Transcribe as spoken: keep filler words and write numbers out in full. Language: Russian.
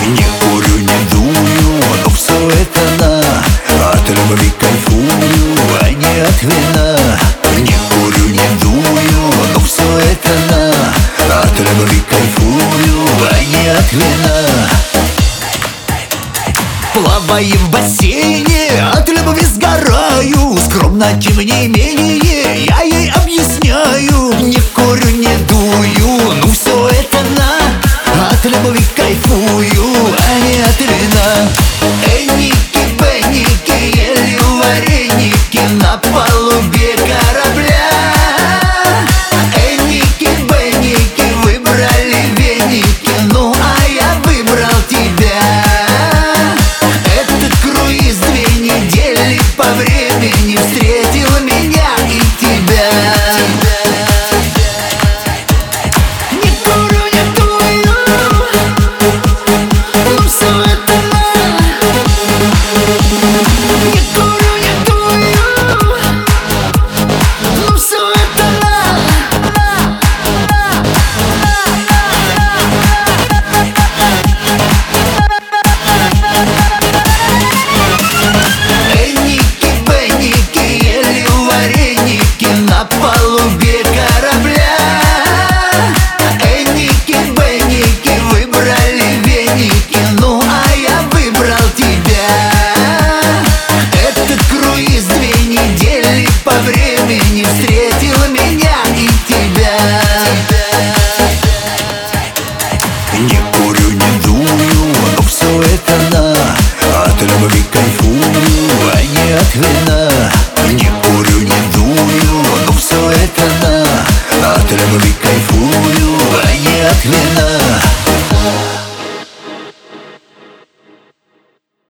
Не курю, не дую, но все это на от любви кайфую, а не от вина. Не курю, не дую, но все это на от любви кайфую, а не от вина. Плаваю в бассейне, от любви сгораю. Скромно, тем не менее, я ей объясняю: